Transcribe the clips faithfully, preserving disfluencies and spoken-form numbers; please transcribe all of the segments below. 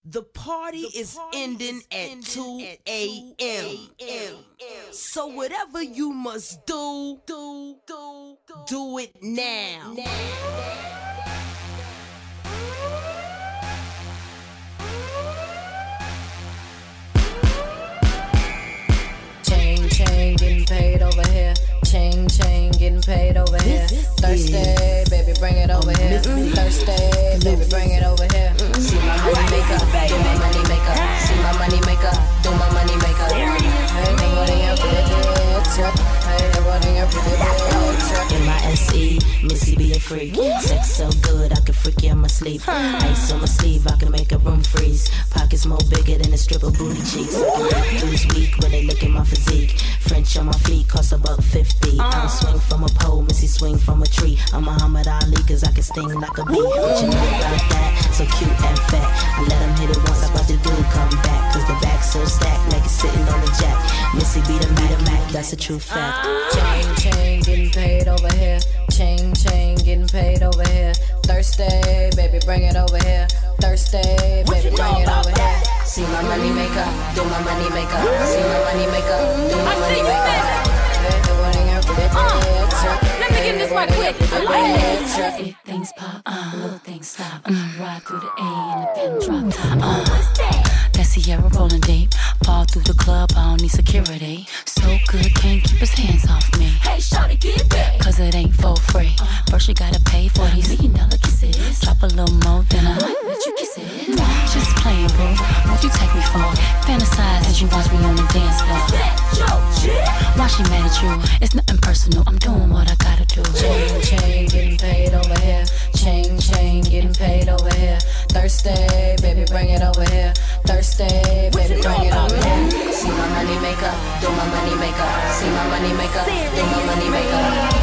The party the is party ending is at ending two a.m. So whatever you must do, do, do, do, do it now. now. Chain, chain, getting paid over here. Chain, chain, getting paid over here. Thursday, baby, bring it over here. Thursday, baby, bring it over here. See my money maker, do my money maker. See my money maker, do my money maker. Hey, what in your pretty bitch? Hey, what in your pretty bitch? M I S E, Missy be a freak. Sex so good, I can freak you in my sleep. Ice on my sleeve, I can make a room freeze. Pockets more bigger than a strip of booty cheeks. Who's weak when they look at my physique? French on my feet, cost a buck fifty. I don't swing from a pole, Missy swing from a tree. I'm Muhammad Ali, cause I can sting like a bee. What you know about that? So cute and fat. I let him hit it once, I about to do come back. Cause the back's so stacked, like it's sitting on the jack. Missy be the Mac, Mac, that's a true fact. Chain, chain, getting paid over here. Chain, chain, getting paid over here. Thursday, baby, bring it over here. Thursday, baby, bring it over here. See my money maker, do my money maker. See my money maker, do my money maker. Uh, let me get this right quick. I like this. Big things pop, uh, little things stop. Uh, ride through the A and the pen drop top. Uh, What's that? That Sierra rolling deep. Ball through the club, I don't need security. So good, can't keep his hands off me. Hey, shawty, get back. Cause it ain't for free. First you gotta pay for these million dollar kisses. Drop a little more, then I might let you kiss it. Just playing, boo. What you take me for? Fantasize as you watch me on the dance floor. Why she mad at you? It's nothing personal, I'm doing what I gotta do. Chain, chain, getting paid over here. Chain, chain, getting paid over here. Thursday, baby, bring it over here. Thursday, baby, bring it over here. See my money maker, do my money maker. See my money maker, do my money maker.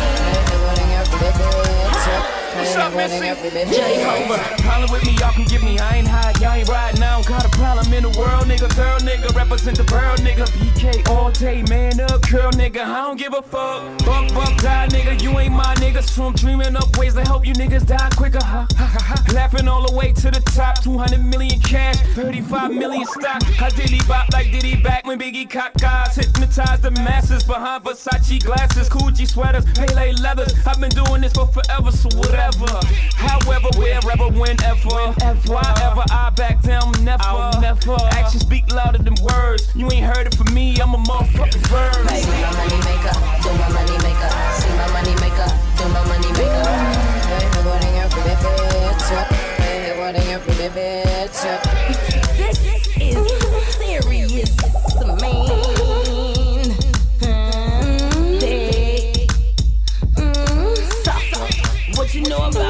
What's up, Missy? Jehovah, problem with me, y'all can get me. I ain't high, y'all ain't riding. I don't got a problem in the world, nigga. Girl, nigga, represent the world, nigga. B K all day, man up, curl, nigga. I don't give a fuck. Buck, buck, die, nigga. You ain't my nigga. So I'm dreaming up ways to help you niggas die quicker, huh? Ha, ha, ha. Laughing all the way to the top. two hundred million cash, thirty-five million stock. I did he bop like did he back when Biggie cocked eyes. Hypnotized the masses behind Versace glasses, Gucci sweaters, Pele leathers. I've been doing this for forever, so whatever. However, wherever, whenever, whenever, why ever I back down, never, I'll never. Actions speak louder than words. You ain't heard it from me, I'm a motherfucking bird. Hey, see my money maker, do my money maker. See my money maker, do my money maker. Hey, what in your pretty bitch? Hey, what in your pretty bitch? This is serious, man. Mm, they, mm, so, what you know about